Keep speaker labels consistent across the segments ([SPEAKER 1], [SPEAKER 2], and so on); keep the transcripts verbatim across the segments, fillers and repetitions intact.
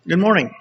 [SPEAKER 1] Good morning.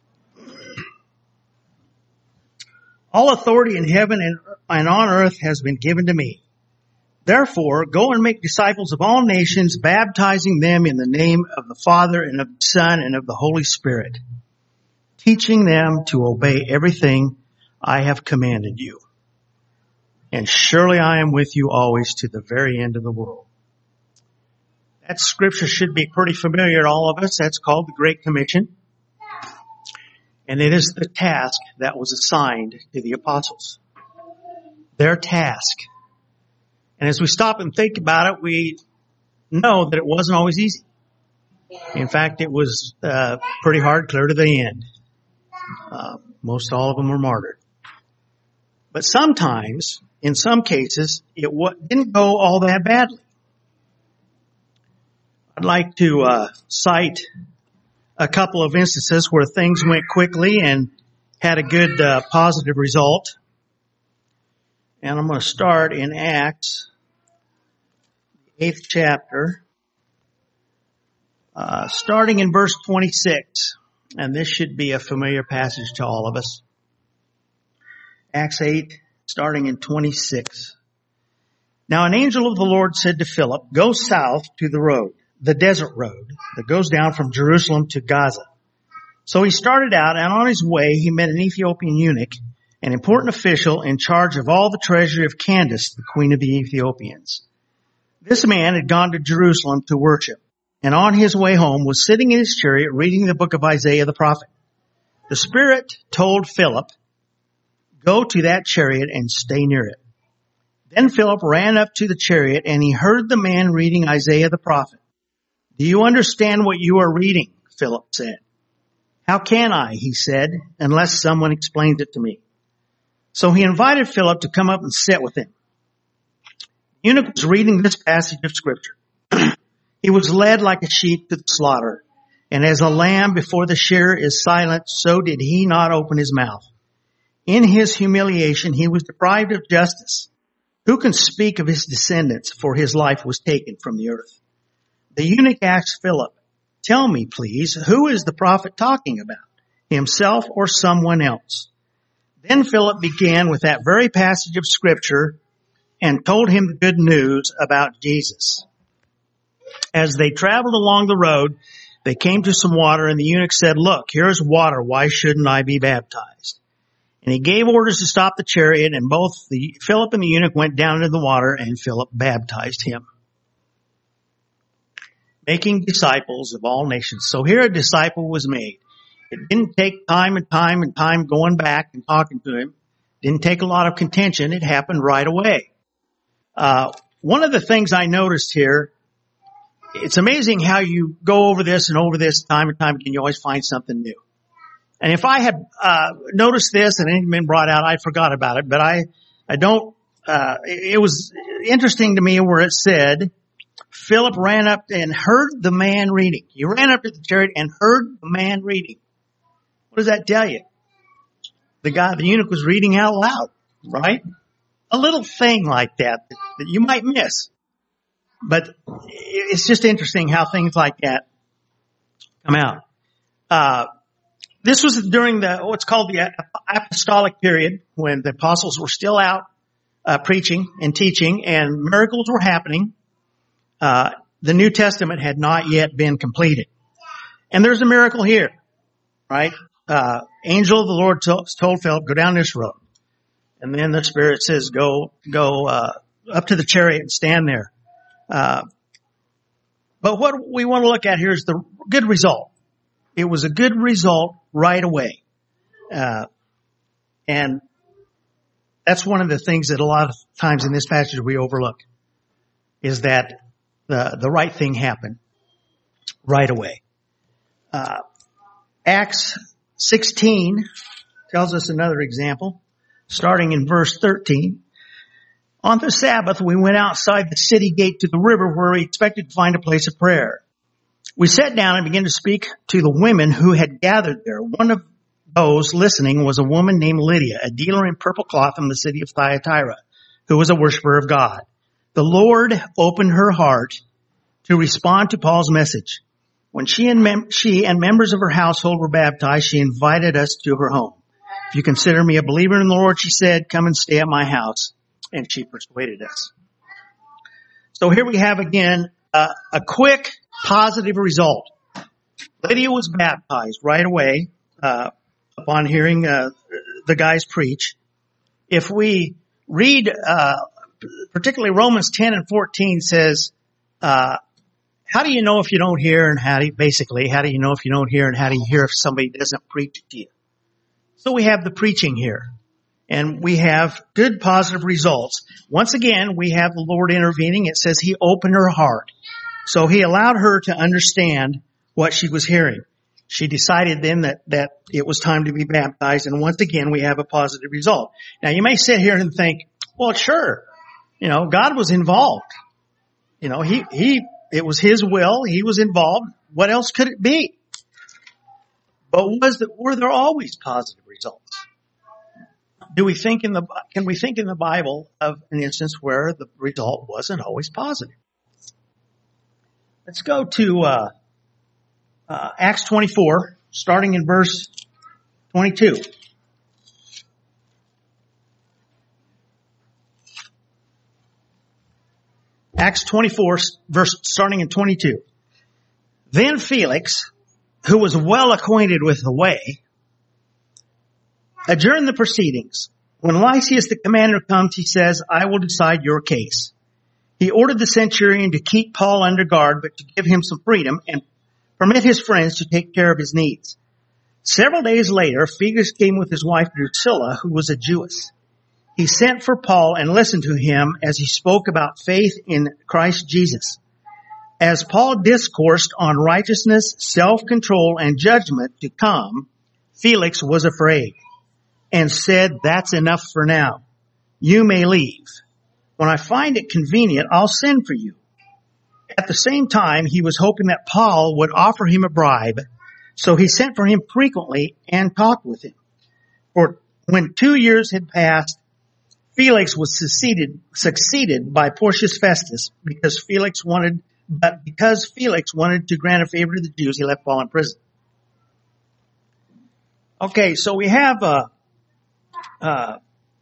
[SPEAKER 1] All authority in heaven and, and on earth has been given to me. Therefore, go and make disciples of all nations, baptizing them in the name of the Father and of the Son and of the Holy Spirit, teaching them to obey everything I have commanded you. And surely I am with you always to the very end of the world. That scripture should be pretty familiar to all of us. That's called the Great Commission. And it is the task that was assigned to the apostles. Their task. And as we stop and think about it, we know that it wasn't always easy. In fact, it was uh, pretty hard, clear to the end. Uh, most all of them were martyred. But sometimes, in some cases, it w- didn't go all that badly. I'd like to uh, cite a couple of instances where things went quickly and had a good uh, positive result. And I'm going to start in Acts, eighth chapter, uh, starting in verse twenty-six. And this should be a familiar passage to all of us. Acts eight, starting in twenty-six. Now an angel of the Lord said to Philip, go south to the road, the desert road that goes down from Jerusalem to Gaza. So he started out, and on his way he met an Ethiopian eunuch, an important official in charge of all the treasury of Candace, the queen of the Ethiopians. This man had gone to Jerusalem to worship, and on his way home was sitting in his chariot reading the book of Isaiah the prophet. The Spirit told Philip, go to that chariot and stay near it. Then Philip ran up to the chariot, and he heard the man reading Isaiah the prophet. Do you understand what you are reading? Philip said. How can I, he said, unless someone explains it to me. So he invited Philip to come up and sit with him. The eunuch was reading this passage of scripture. He was led like a sheep to the slaughter, and as a lamb before the shearer is silent, so did he not open his mouth. In his humiliation, he was deprived of justice. Who can speak of his descendants, for his life was taken from the earth? The eunuch asked Philip, tell me, please, who is the prophet talking about, himself or someone else? Then Philip began with that very passage of scripture and told him the good news about Jesus. As they traveled along the road, they came to some water, and the eunuch said, look, here is water. Why shouldn't I be baptized? And he gave orders to stop the chariot, and both the Philip and the eunuch went down into the water, and Philip baptized him. Making disciples of all nations. So here a disciple was made. It didn't take time and time and time going back and talking to him. Didn't take a lot of contention. It happened right away. Uh, one of the things I noticed here, it's amazing how you go over this and over this time and time again. You always find something new. And if I had uh noticed this and it had been brought out, I forgot about it. But I, I don't, uh it, it was interesting to me where it said, Philip ran up and heard the man reading. He ran up to the chariot and heard the man reading. What does that tell you? The guy, the eunuch was reading out loud, right? A little thing like that that you might miss. But it's just interesting how things like that come out. Uh, this was during the, what's called the apostolic period, when the apostles were still out uh, preaching and teaching, and miracles were happening. Uh, the New Testament had not yet been completed. And there's a miracle here, right? Uh, angel of the Lord told, told Philip, go down this road. And then the Spirit says, go, go, uh, up to the chariot and stand there. Uh, but what we want to look at here is the good result. It was a good result right away. Uh, and that's one of the things that a lot of times in this passage we overlook, is that The, the right thing happened right away. Uh, Acts sixteen tells us another example, starting in verse thirteen. On the Sabbath, we went outside the city gate to the river where we expected to find a place of prayer. We sat down and began to speak to the women who had gathered there. One of those listening was a woman named Lydia, a dealer in purple cloth from the city of Thyatira, who was a worshiper of God. The Lord opened her heart to respond to Paul's message. When she and mem- she and members of her household were baptized, she invited us to her home. If you consider me a believer in the Lord, she said, come and stay at my house. And she persuaded us. So here we have again uh, a quick positive result. Lydia was baptized right away uh, upon hearing uh, the guys preach. If we read, uh, particularly Romans ten and fourteen says, uh, how do you know if you don't hear, and how do you, basically, how do you know if you don't hear, and how do you hear if somebody doesn't preach to you? So we have the preaching here, and we have good positive results. Once again, we have the Lord intervening. It says he opened her heart. So he allowed her to understand what she was hearing. She decided then that, that it was time to be baptized, and once again, we have a positive result. Now, you may sit here and think, well, sure, you know, God was involved. You know, he, he, it was his will. He was involved. What else could it be? But was the, were there always positive results? Do we think in the, can we think in the Bible of an instance where the result wasn't always positive? Let's go to, uh, uh, Acts twenty-four, starting in verse twenty-two. Acts twenty-four, verse, starting in twenty-two. Then Felix, who was well acquainted with the way, adjourned the proceedings. When Lysias the commander comes, he says, I will decide your case. He ordered the centurion to keep Paul under guard, but to give him some freedom and permit his friends to take care of his needs. Several days later, Felix came with his wife Drusilla, who was a Jewess. He sent for Paul and listened to him as he spoke about faith in Christ Jesus. As Paul discoursed on righteousness, self-control, and judgment to come, Felix was afraid and said, that's enough for now. You may leave. When I find it convenient, I'll send for you. At the same time, he was hoping that Paul would offer him a bribe, so he sent for him frequently and talked with him. For when two years had passed, Felix was succeeded, succeeded by Porcius Festus because Felix wanted, but because Felix wanted to grant a favor to the Jews, he left Paul in prison. Okay, so we have uh, uh,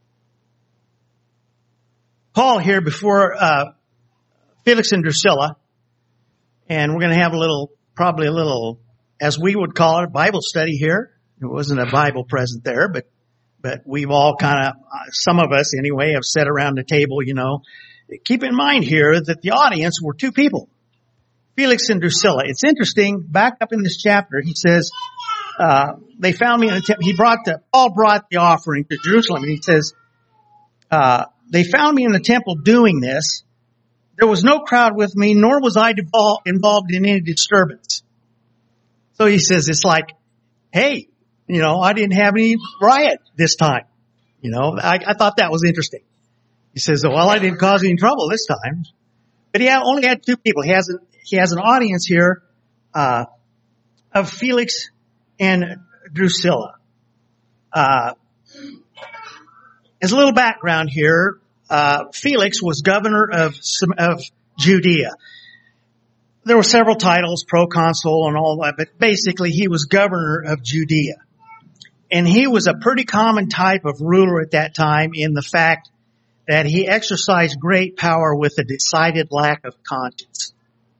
[SPEAKER 1] Paul here before uh, Felix and Drusilla, and we're going to have a little, probably a little, as we would call it, a Bible study here. There wasn't a Bible present there, but but we've all kind of, uh, some of us anyway, have sat around the table, you know. Keep in mind here that the audience were two people, Felix and Drusilla. It's interesting, back up in this chapter, he says, uh, they found me in a temple. He brought the, Paul brought the offering to Jerusalem, and he says, uh, they found me in the temple doing this. There was no crowd with me, nor was I devol- involved in any disturbance. So he says, it's like, hey, you know, I didn't have any riot this time. You know, I, I thought that was interesting. He says, well, I didn't cause any trouble this time. But he had, only had two people. He has, a, he has an audience here, uh, of Felix and Drusilla. Uh, as a little background here, uh, Felix was governor of, of Judea. There were several titles, proconsul and all that, but basically he was governor of Judea. And he was a pretty common type of ruler at that time in the fact that he exercised great power with a decided lack of conscience.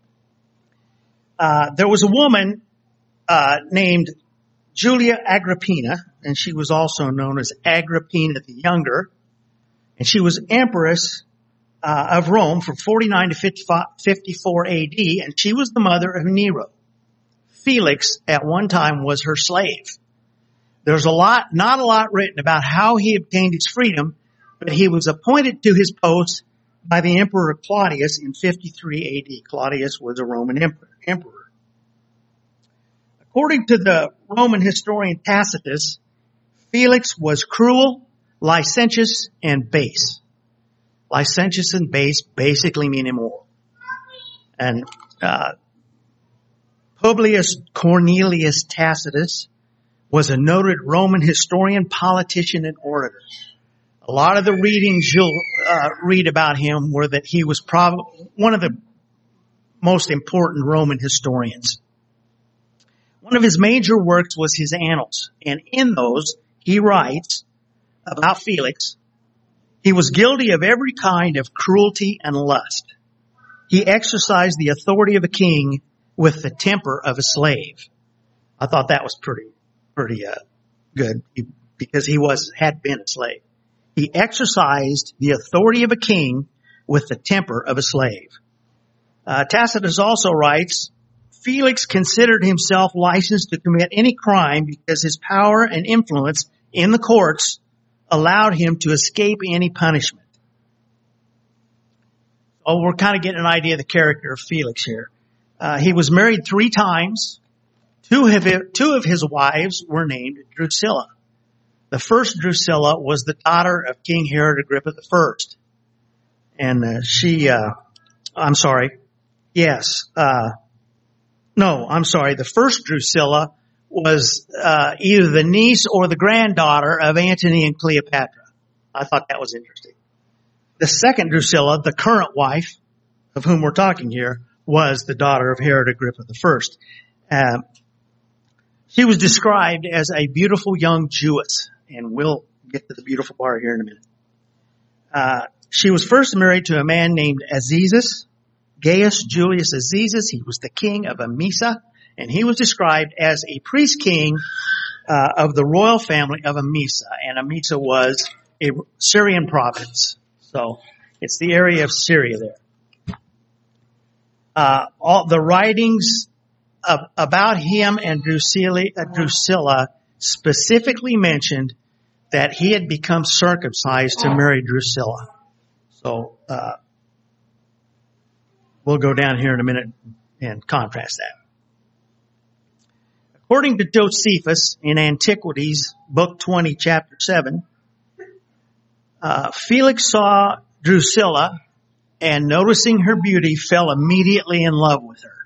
[SPEAKER 1] Uh, there was a woman uh, named Julia Agrippina, and she was also known as Agrippina the Younger, and she was empress uh, of Rome from forty-nine to fifty-four A D, and she was the mother of Nero. Felix, at one time, was her slave. There's a lot, not a lot written about how he obtained his freedom, but he was appointed to his post by the Emperor Claudius in fifty-three A D. Claudius was a Roman emperor. According to the Roman historian Tacitus, Felix was cruel, licentious, and base. Licentious and base basically mean immoral. And uh, Publius Cornelius Tacitus was a noted Roman historian, politician, and orator. A lot of the readings you'll uh, read about him were that he was probably one of the most important Roman historians. One of his major works was his Annals, and in those he writes about Felix. He was guilty of every kind of cruelty and lust. He exercised the authority of a king with the temper of a slave. I thought that was pretty, pretty uh, good because he was had been a slave. He exercised the authority of a king with the temper of a slave. Uh, Tacitus also writes, Felix considered himself licensed to commit any crime because his power and influence in the courts allowed him to escape any punishment. Oh, we're kind of getting an idea of the character of Felix here. Uh, he was married three times. Two of, his, two of his wives were named Drusilla. The first Drusilla was the daughter of King Herod Agrippa the First. And uh, she, uh, I'm sorry, yes, uh, no, I'm sorry, the first Drusilla was uh, either the niece or the granddaughter of Antony and Cleopatra. I thought that was interesting. The second Drusilla, the current wife of whom we're talking here, was the daughter of Herod Agrippa the First. Uh, she was described as a beautiful young Jewess, and we'll get to the beautiful part here in a minute. Uh, she was first married to a man named Azizus, Gaius Julius Azizus. He was the king of Emesa, and he was described as a priest king uh, of the royal family of Emesa, and Emesa was a Syrian province. So it's the area of Syria there. Uh, all the writings of, about him and Drusilla, uh, Drusilla specifically mentioned that he had become circumcised to marry Drusilla. So uh, we'll go down here in a minute and contrast that. According to Josephus in Antiquities, Book twenty, Chapter seven, uh, Felix saw Drusilla and noticing her beauty fell immediately in love with her.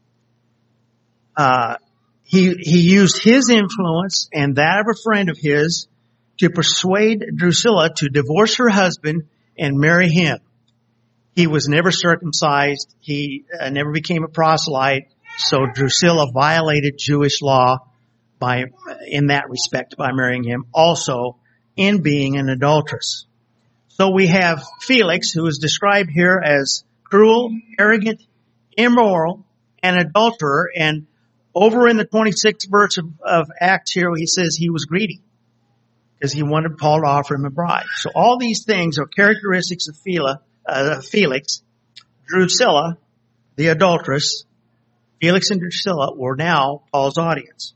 [SPEAKER 1] Uh, he, he used his influence and that of a friend of his to persuade Drusilla to divorce her husband and marry him. He was never circumcised. He uh, never became a proselyte. So Drusilla violated Jewish law by, in that respect, by marrying him. Also, in being an adulteress. So we have Felix, who is described here as cruel, arrogant, immoral, and adulterer. And over in the twenty-sixth verse of, of Acts here, he says he was greedy because he wanted Paul to offer him a bride. So all these things are characteristics of Phila, uh, Felix. Drusilla, the adulteress, Felix and Drusilla were now Paul's audience.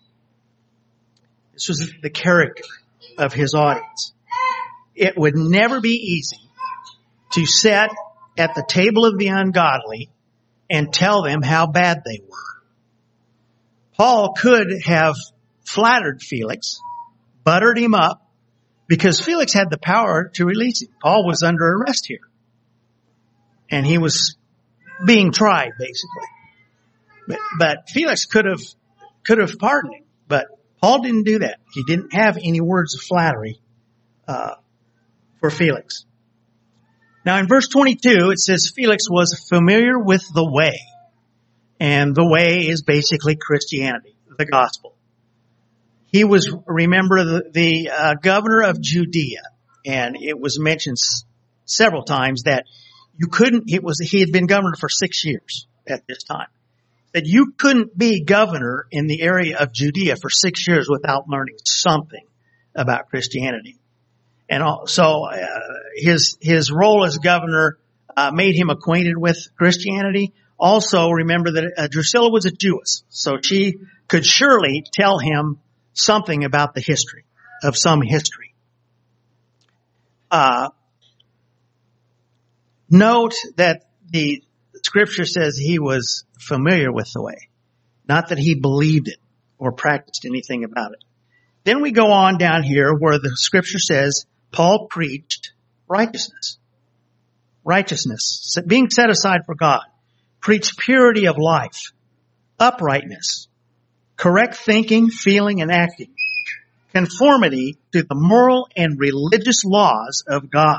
[SPEAKER 1] This was the character of his audience. It would never be easy to sit at the table of the ungodly and tell them how bad they were. Paul could have flattered Felix, buttered him up, because Felix had the power to release him. Paul was under arrest here. And he was being tried, basically. But, but Felix could have, could have pardoned him. But Paul didn't do that. He didn't have any words of flattery, uh, for Felix. Now in verse twenty-two, it says Felix was familiar with the way. And the way is basically Christianity, the gospel. He was, remember, the, the uh, governor of Judea. And it was mentioned s- several times that you couldn't, it was, he had been governor for six years at this time. That you couldn't be governor in the area of Judea for six years without learning something about Christianity. And so uh, his his role as governor uh, made him acquainted with Christianity. Also, remember that uh, Drusilla was a Jewess, so she could surely tell him something about the history, of some history. Uh, note that the Scripture says he was familiar with the way, not that he believed it or practiced anything about it. Then we go on down here where the Scripture says Paul preached righteousness. Righteousness, being set aside for God. Preached purity of life, uprightness, correct thinking, feeling, and acting, conformity to the moral and religious laws of God.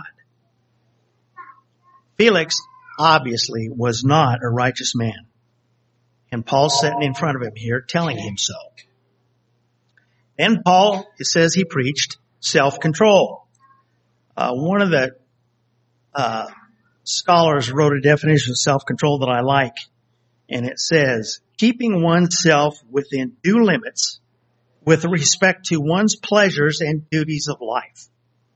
[SPEAKER 1] Felix obviously was not a righteous man. And Paul's sitting in front of him here telling him so. Then Paul, it says he preached self-control. Uh, one of the uh, scholars wrote a definition of self-control that I like. And it says, keeping oneself within due limits with respect to one's pleasures and duties of life.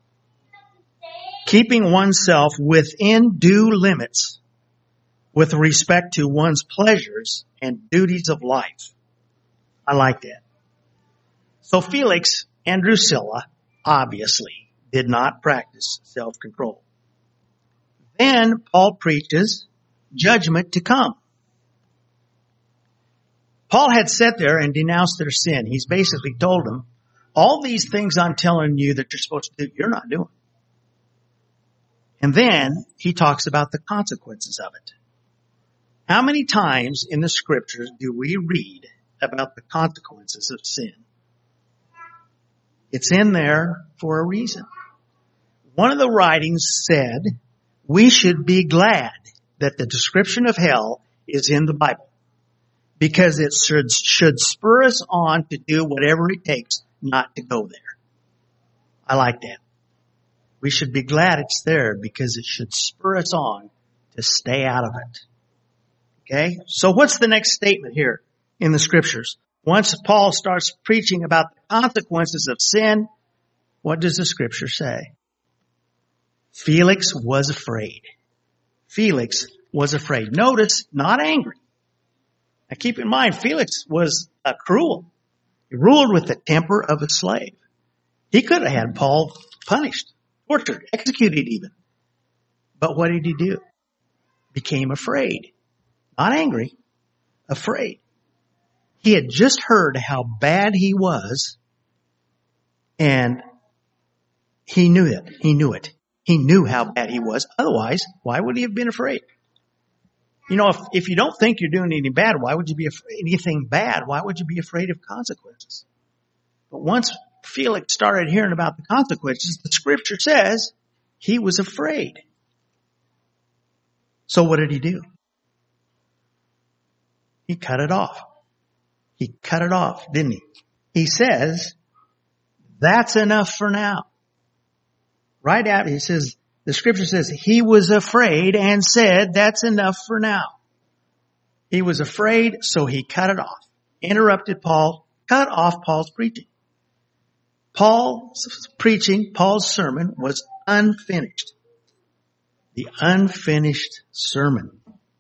[SPEAKER 1] Keeping oneself within due limits with respect to one's pleasures and duties of life. I like that. So Felix and Drusilla obviously did not practice self-control. Then Paul preaches judgment to come. Paul had sat there and denounced their sin. He's basically told them, all these things I'm telling you that you're supposed to do, you're not doing. And then he talks about the consequences of it. How many times in the scriptures do we read about the consequences of sin? It's in there for a reason. One of the writings said, we should be glad that the description of hell is in the Bible, because it should, should spur us on to do whatever it takes not to go there. I like that. We should be glad it's there because it should spur us on to stay out of it. Okay? So what's the next statement here in the scriptures? Once Paul starts preaching about the consequences of sin, what does the scripture say? Felix was afraid. Felix was afraid. Notice, not angry. Now keep in mind, Felix was uh, cruel. He ruled with the temper of a slave. He could have had Paul punished, tortured, executed even. But what did he do? Became afraid. Not angry, afraid. He had just heard how bad he was, and he knew it. He knew it. He knew how bad he was. Otherwise, why would he have been afraid? You know, if, if you don't think you're doing anything bad, why would you be afraid, anything bad? Why would you be afraid of consequences? But once Felix started hearing about the consequences, the scripture says he was afraid. So what did he do? He cut it off. He cut it off, didn't he? He says, that's enough for now. Right after, he says, the scripture says, he was afraid and said, that's enough for now. He was afraid, so he cut it off. Interrupted Paul, cut off Paul's preaching. Paul's preaching, Paul's sermon was unfinished. The unfinished sermon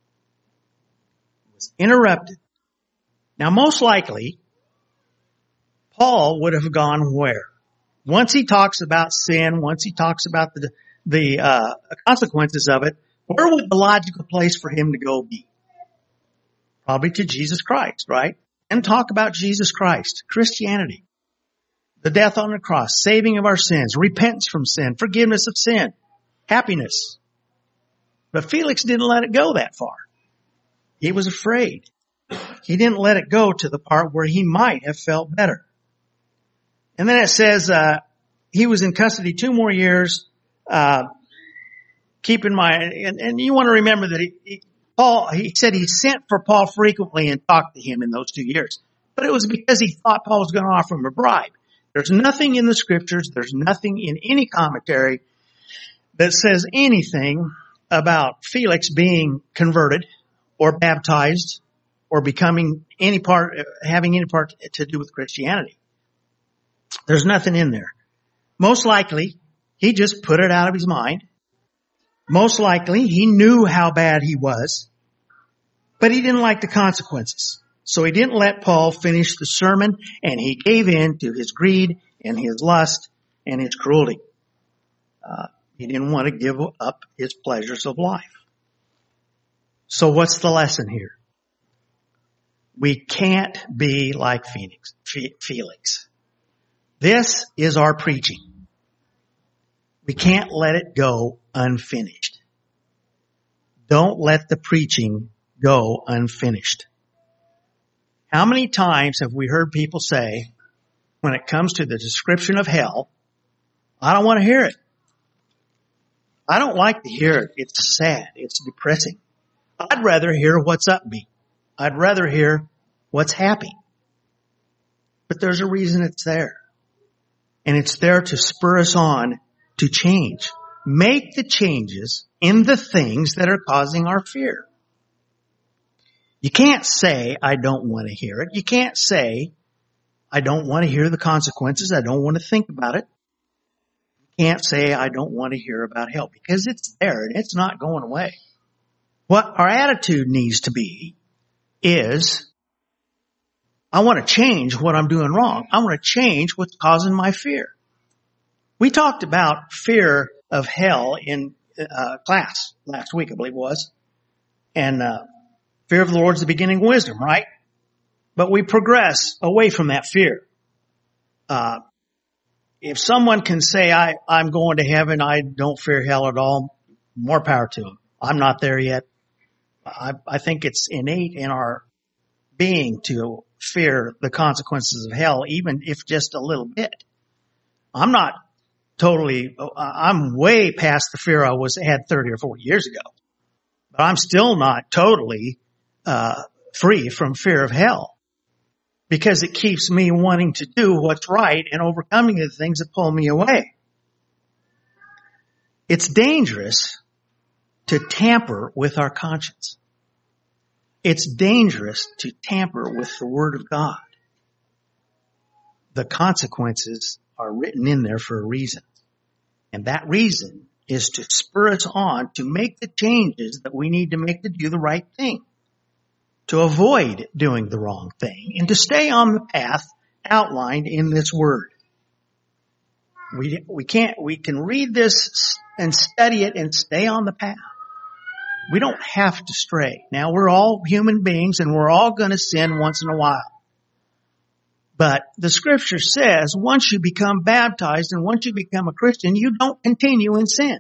[SPEAKER 1] was interrupted. Now, most likely, Paul would have gone where? Once he talks about sin, once he talks about the the uh, consequences of it, where would the logical place for him to go be? Probably to Jesus Christ, right? And talk about Jesus Christ, Christianity, the death on the cross, saving of our sins, repentance from sin, forgiveness of sin, happiness. But Felix didn't let it go that far. He was afraid. He didn't let it go to the part where he might have felt better. And then it says uh he was in custody two more years. Uh keep in mind, and, and you want to remember that he, he, Paul, he said he sent for Paul frequently and talked to him in those two years. But it was because he thought Paul was going to offer him a bribe. There's nothing in the scriptures, there's nothing in any commentary that says anything about Felix being converted or baptized or becoming any part, having any part to do with Christianity. There's nothing in there. Most likely, he just put it out of his mind. Most likely, he knew how bad he was, but he didn't like the consequences. So he didn't let Paul finish the sermon, and he gave in to his greed and his lust and his cruelty. Uh, he didn't want to give up his pleasures of life. So what's the lesson here? We can't be like Phoenix, Felix. This is our preaching. We can't let it go unfinished. Don't let the preaching go unfinished. How many times have we heard people say, when it comes to the description of hell, I don't want to hear it. I don't like to hear it. It's sad. It's depressing. I'd rather hear what's upbeat. I'd rather hear what's happy. But there's a reason it's there. And it's there to spur us on to change. Make the changes in the things that are causing our fear. You can't say, I don't want to hear it. You can't say, I don't want to hear the consequences. I don't want to think about it. You can't say, I don't want to hear about hell, because it's there and it's not going away. What our attitude needs to be is, I want to change what I'm doing wrong. I want to change what's causing my fear. We talked about fear of hell in uh, class last week, I believe it was. And uh, fear of the Lord is the beginning of wisdom, right? But we progress away from that fear. Uh, if someone can say, I, I'm going to heaven, I don't fear hell at all, more power to them. I'm not there yet. I, I think it's innate in our being to fear the consequences of hell, even if just a little bit. I'm not totally, I'm way past the fear I was had thirty or forty years ago. But I'm still not totally uh free from fear of hell, because it keeps me wanting to do what's right and overcoming the things that pull me away. It's dangerous to tamper with our conscience. It's dangerous to tamper with the Word of God. The consequences are written in there for a reason. And that reason is to spur us on to make the changes that we need to make to do the right thing, to avoid doing the wrong thing, and to stay on the path outlined in this Word. We, we can't, we can read this and study it and stay on the path. We don't have to stray. Now, we're all human beings and we're all going to sin once in a while. But the Scripture says once you become baptized and once you become a Christian, you don't continue in sin.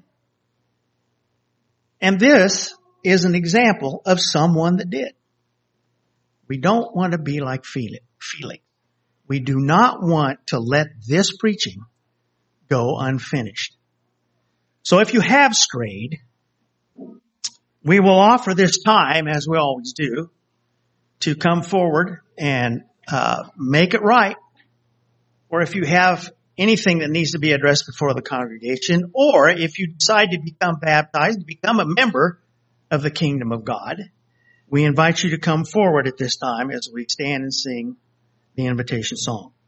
[SPEAKER 1] And this is an example of someone that did. We don't want to be like Felix. We do not want to let this preaching go unfinished. So if you have strayed, we will offer this time, as we always do, to come forward and uh make it right. Or if you have anything that needs to be addressed before the congregation, or if you decide to become baptized, become a member of the kingdom of God, we invite you to come forward at this time as we stand and sing the invitation song.